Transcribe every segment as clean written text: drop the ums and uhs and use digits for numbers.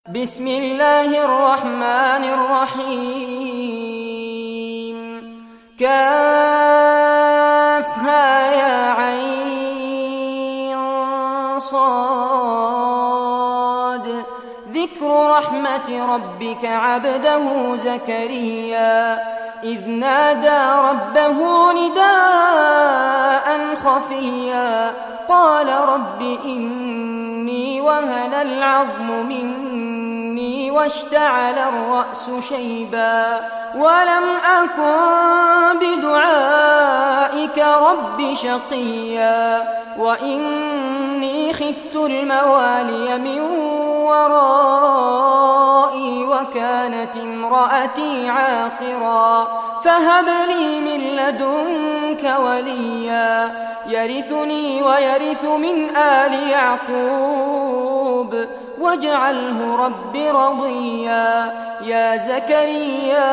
بسم الله الرحمن الرحيم. كافها يا عين صاد. ذكر رحمة ربك عبده زكريا إذ نادى ربه نداء خفيا قال رب إني وهن العظم مني واشتعل الرأس شيبا ولم أكن بدعائك رب شقيا وإني خفت الموالي من ورائي وكانت امرأتي عاقرا فهب لي من لدنك وليا يرثني ويرث من آل يعقوب واجعله رب رضيا. يا زكريا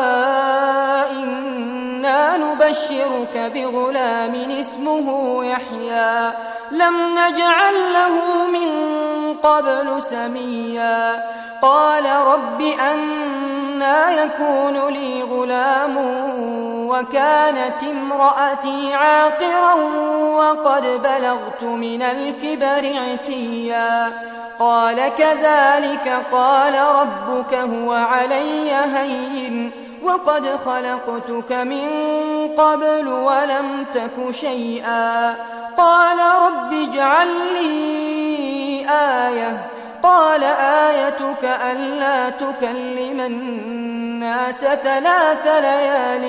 إنا نبشرك بغلام اسمه يحيى لم نجعل له من قبل سميا قال رب أنى يكون لي غلام وكانت امرأتي عاقرا وقد بلغت من الكبر عتيا قال كذلك قال ربك هو علي هين وقد خلقتك من قبل ولم تك شيئا قال رب اجعل لي آية قال آيتك ألا تكلم الناس 3 ليال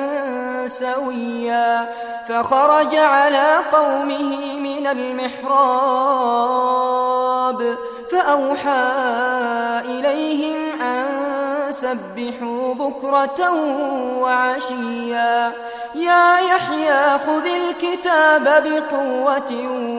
سويا فخرج على قومه من المحراب فأوحى إليهم أن سبحوا بكرة وعشيا يا يحيى خذ الكتاب بقوة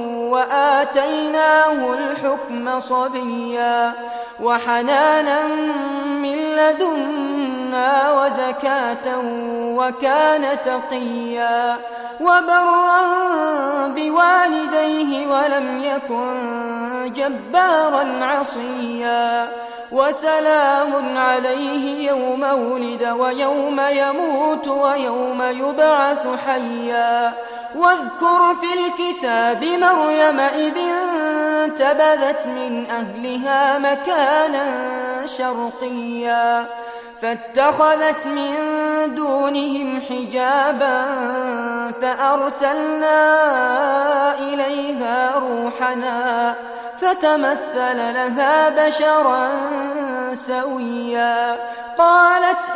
وآتيناه الحكم صبيا وحنانا من لدنا وزكاة وكان تقيا وبرا بوالديه ولم يكن جبارا عصيا وسلام عليه يوم ولد ويوم يموت ويوم يبعث حيا واذكر في الكتاب مريم إذ انتبذت من أهلها مكانا شرقيا فاتخذت من دونهم حجابا فأرسلنا إليها روحنا فتمثل لها بشرا سويا قالت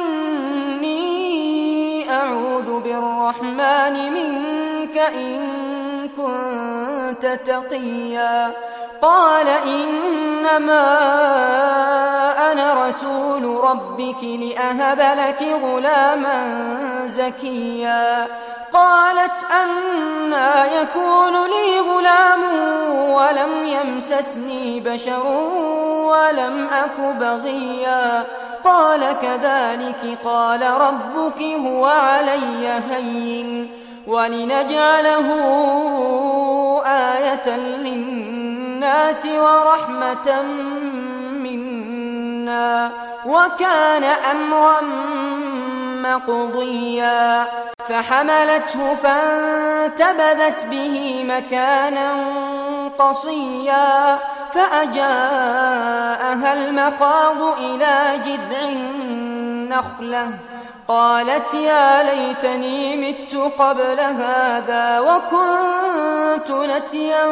إني أعوذ بالرحمن منك إن كنت تقيا قال إنما أنا رسول ربك لأهب لك غلاما زكيا قالت أنى يكون لي غلام ولم يمسسني بشر ولم أك بغيا قال كذلك قال ربك هو علي هين ولنجعله آية للناس ورحمة منا وكان أمرا مقضيا فحملته فانتبذت به مكانا قصيا فأجاءها المخاض إلى جذع النخلة قالت يا ليتني مت قبل هذا وكنت نسيا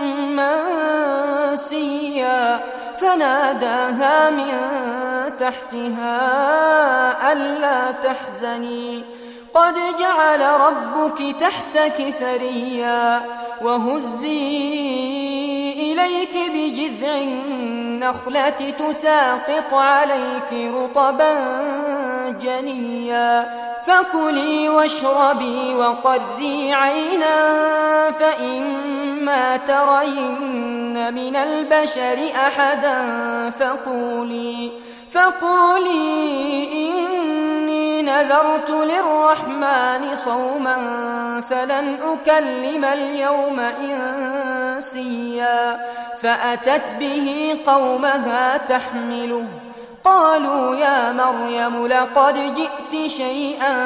منسيا فناداها من تحتها ألا تحزني قد جعل ربك تحتك سريا وهزي إليك بجذع النخلة تساقط عليك رطبا جنيا فكلي واشربي وقري عينا فإما ترين من البشر أحدا فقولي إني نذرت للرحمن صوما فلن أكلم اليوم إنسيا فأتت به قومها تحمله قالوا يا مريم لقد جئت شيئا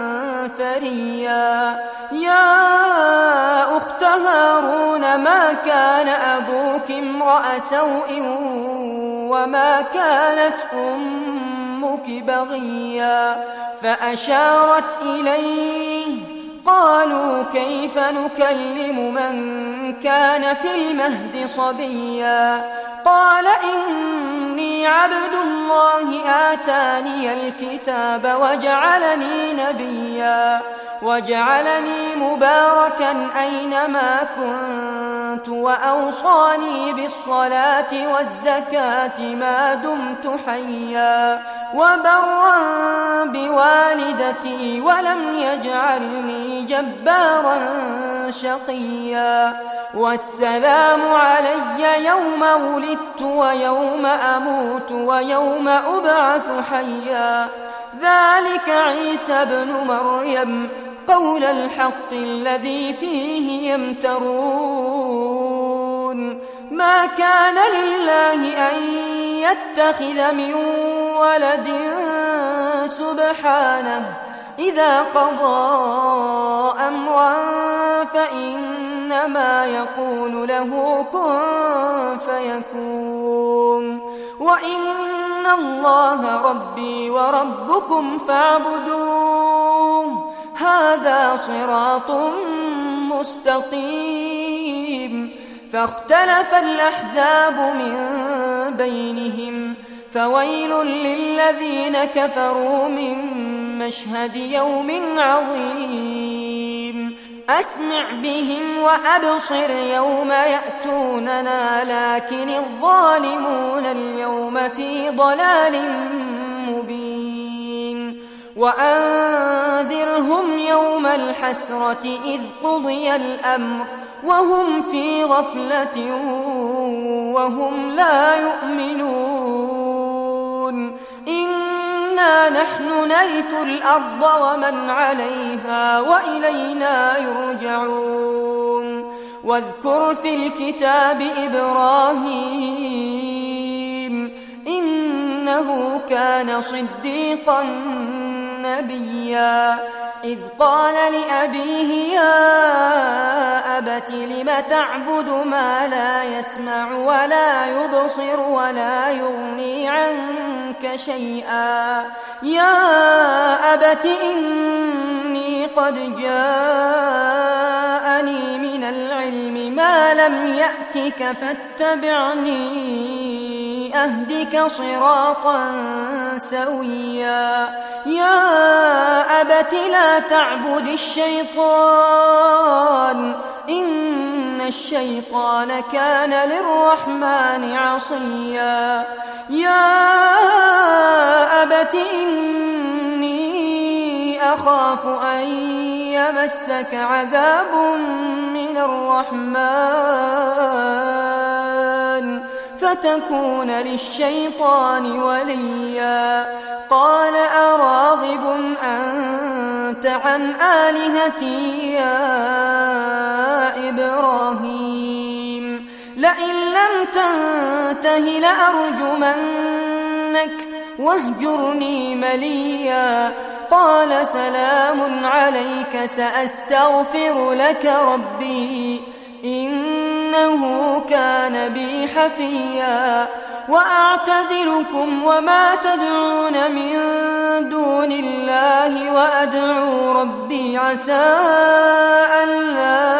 فريا يا أخت هارون ما كان أبوك امرأ سوء وما كانت أمك بغيا فأشارت إليه قالوا كيف نكلم من كان في المهد صبيا قال إني عبد الله آتاني الكتاب وجعلني نبيا وجعلني مباركا أينما كنت وأوصاني بالصلاة والزكاة ما دمت حيا وبرا بوالدتي ولم يجعلني جبارا شقيا والسلام علي يوم ولدت ويوم أموت ويوم أبعث حيا ذلك عيسى ابن مريم قول الحق الذي فيه يمترون ما كان لله أن يتخذ من ولد سبحانه إذا قضى أمرا فإنما يقول له كن فيكون وإن الله ربي وربكم فاعبدوه هذا صراط مستقيم فاختلف الأحزاب من بينهم فويل للذين كفروا من مشهد يوم عظيم أسمع بهم وأبصر يوم يأتوننا لكن الظالمون اليوم في ضلال مبين وأنذرهم يوم الحسرة إذ قضي الأمر وهم في غفلة وهم لا يؤمنون إنا نحن نرث الأرض ومن عليها وإلينا يرجعون واذكر في الكتاب إبراهيم إنه كان صديقا نبيا إذ قال لأبيه يا أبت لم تعبد ما لا يسمع ولا يبصر ولا يغني عنك شيئا يا أبت إني قد جاءني من العلم ما لم يأتك فاتبعني أهدك صراطا سويا يا أبت لا تعبد الشيطان إن الشيطان كان للرحمن عصيا يا أبت إني أخاف أن يمسك عذاب من الرحمن فتكون للشيطان وليا قال أراغب أنت عن آلهتي يا إبراهيم لئن لم تنته لأرجمنك واهجرني مليا قال سلام عليك سأستغفر لك ربي إنه كان بي حفيا وأعتزلكم وما تدعون من دون الله وأدعو ربي عسى ألا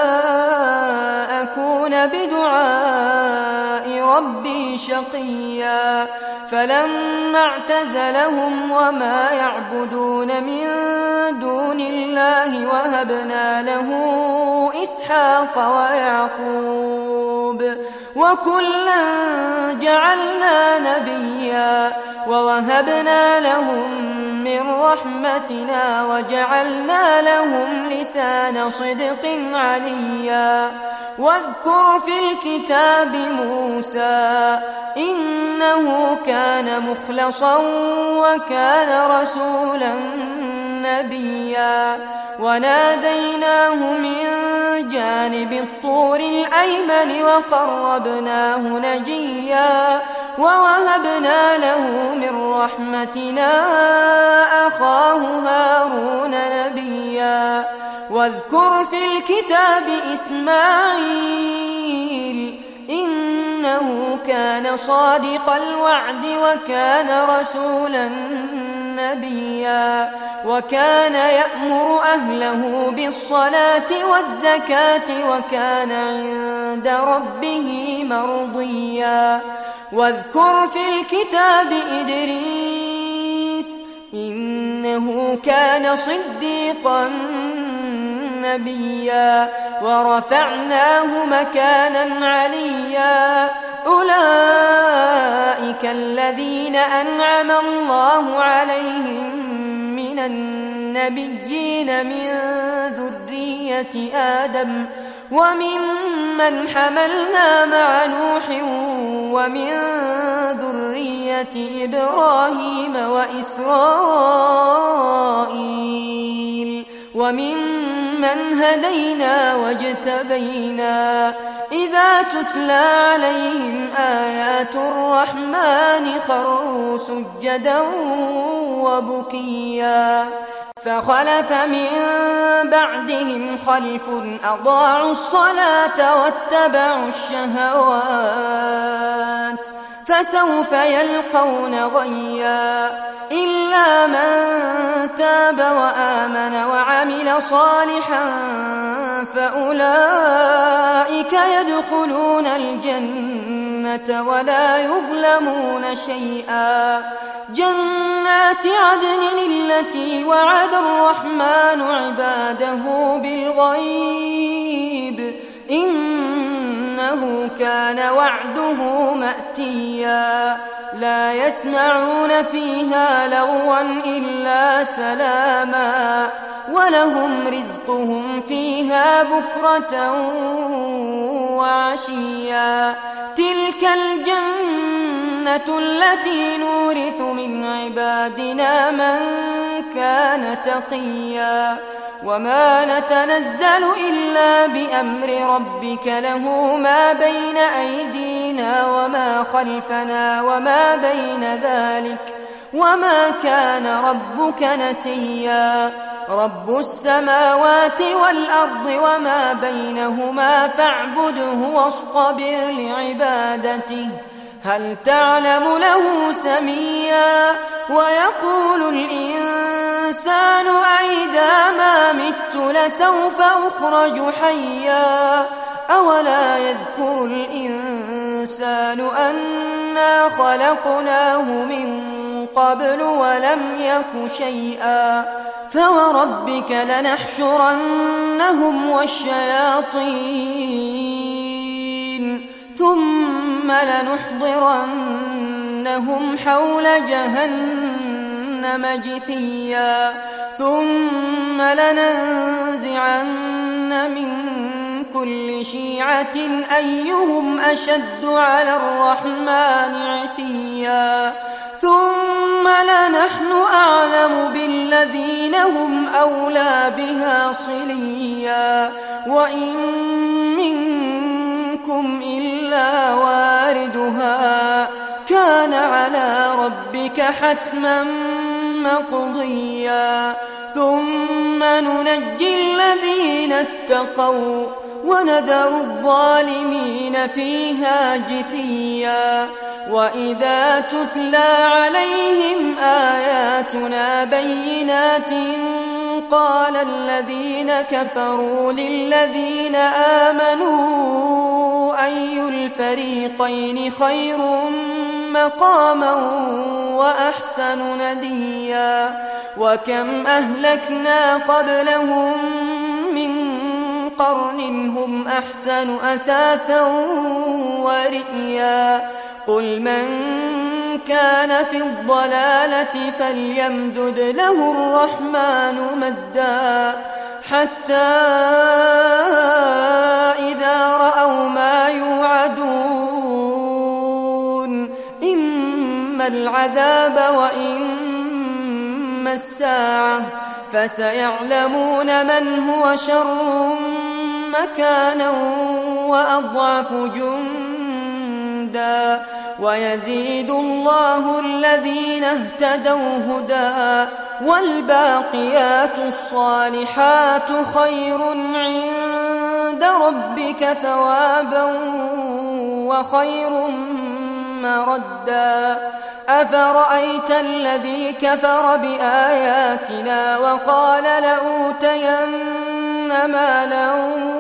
أكون بدعاء ربي شقيا فلما اعتزلهم وما يعبدون من دون الله وهبنا له إسحاق ويعقوب وكلا جعلنا نبيا ووهبنا لهم من رحمتنا وجعلنا لهم لسان صدق عليا واذكر في الكتاب موسى إنه كان مخلصا وكان رسولا نبيا وناديناه من جانب الطور الأيمن وقربناه نجيا ووهبنا له من رحمتنا أخاه هارون نبيا واذكر في الكتاب إسماعيل إنه كان صادق الوعد وكان رسولا نبيا وكان يأمر أهله بالصلاة والزكاة وكان عند ربه مرضيا واذكر في الكتاب إدريس إنه كان صديقا نبيا ورفعناه مكانا عليا أولئك الذين أنعم الله عليهم من النبيين من ذرية آدم وممن حملنا مع نوح ومن ذرية إبراهيم وإسرائيل وممن هدينا واجتبينا إذا تتلى عليهم آيات الرحمن خروا سجدا وبكيا فخلف من بعدهم خلف أضاعوا الصلاة واتبعوا الشهوات فسوف يلقون غيا إلا من تاب وآمن وعمل صالحا فأولئك يدخلون الجنة ولا يظلمون شيئا جنات عدن التي وعد الرحمن عباده بالغيب إنه كان وعده مأتيا لا يسمعون فيها لغوا إلا سلاما ولهم رزقهم فيها بكرة وعشيا تلك الجنة التي نورث من عبادنا من كان تقيا وما نتنزل إلا بأمر ربك له ما بين أيدينا وما خلفنا وما بين ذلك وما كان ربك نسيا رب السماوات والأرض وما بينهما فاعبده واصطبر لعبادته هل تعلم له سميا ويقول الإنسان أئذا ما مت لسوف أخرج حيا أولا يذكر الإنسان أنا خلقناه من قبل ولم يك شيئا فوربك لنحشرنهم والشياطين ثم لنحضرنهم حول جهنم جثيا ثم لننزعن من كل شيعة أيهم أشد على الرحمن عتيا ثم لنحن أعلم بالذين هم أولى بها صليا وإن منكم إلا واردها كان على ربك حتما مقضيا ثم ننجي الذين اتقوا ونذر الظالمين فيها جثيا وإذا تتلى عليهم آياتنا بينات قال الذين كفروا للذين آمنوا أي الفريقين خير مقاما وأحسن نديا وكم أهلكنا قبلهم من قرن هم أحسن أثاثا ورئيا قل من كان في الضلالة فليمدد له الرحمن مدا حتى إذا رأوا ما يوعدون إما العذاب وإما الساعة فسيعلمون من هو شر مكانا وأضعف جندا ويزيد الله الذين اهتدوا هدى والباقيات الصالحات خير عند ربك ثوابا وخير مردا أفرأيت الذي كفر بآياتنا وقال لأوتين مالا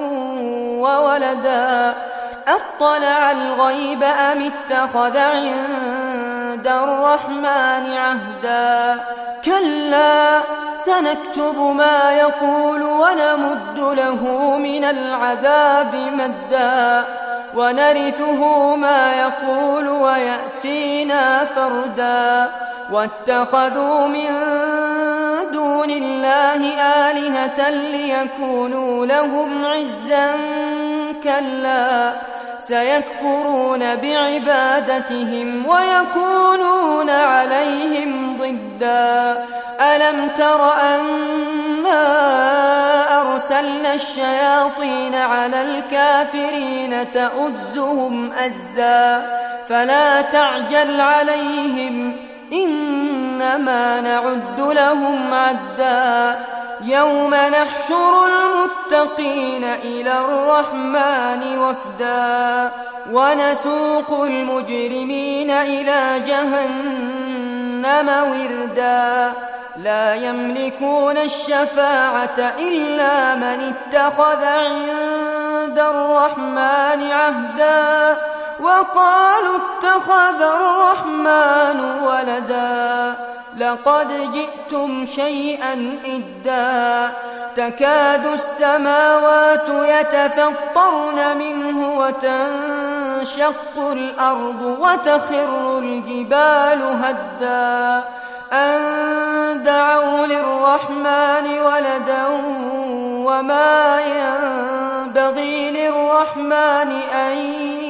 وولدا أطلع الغيب أم اتخذ عند الرحمن عهدا كلا سنكتب ما يقول ونمد له من العذاب مدا ونرثه ما يقول ويأتينا فردا واتخذوا من دون الله آلهة ليكونوا لهم عزا كلا سيكفرون بعبادتهم ويكونون عليهم ضدا ألم تر أنا أرسلنا الشياطين على الكافرين تؤزهم أزا فلا تعجل عليهم إنما نعد لهم عدا يوم نحشر المتقين إلى الرحمن وفدا ونسوق المجرمين إلى جهنم وردا لا يملكون الشفاعة إلا من اتخذ عند الرحمن عهدا وقالوا اتخذ الرحمن ولدا لقد جئتم شيئا إدا تكاد السماوات يتفطرن منه وتنشق الأرض وتخر الجبال هدا أن دعوا للرحمن ولدا وما ينبغي للرحمن أن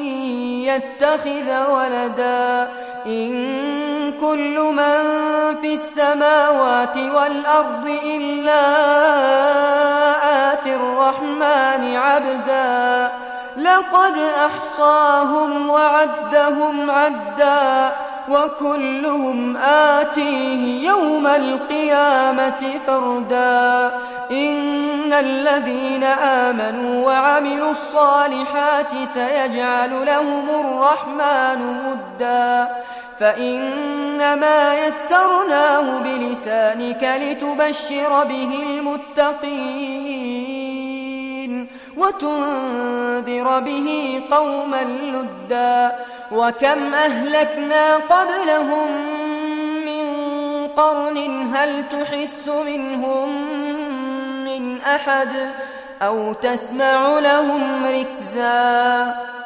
يتخذ ولدا إن كل من في السماوات والأرض إلا آتي الرحمن عبدا لقد أحصاهم وعدهم عدا وكلهم آتيه يوم القيامة فردا إن الذين آمنوا وعملوا الصالحات سيجعل لهم الرحمن مدا فإنما يسرناه بلسانك لتبشر به المتقين وتنذر به قوما لدا وكم أهلكنا قبلهم من قرن هل تحس منهم من أحد أو تسمع لهم ركزا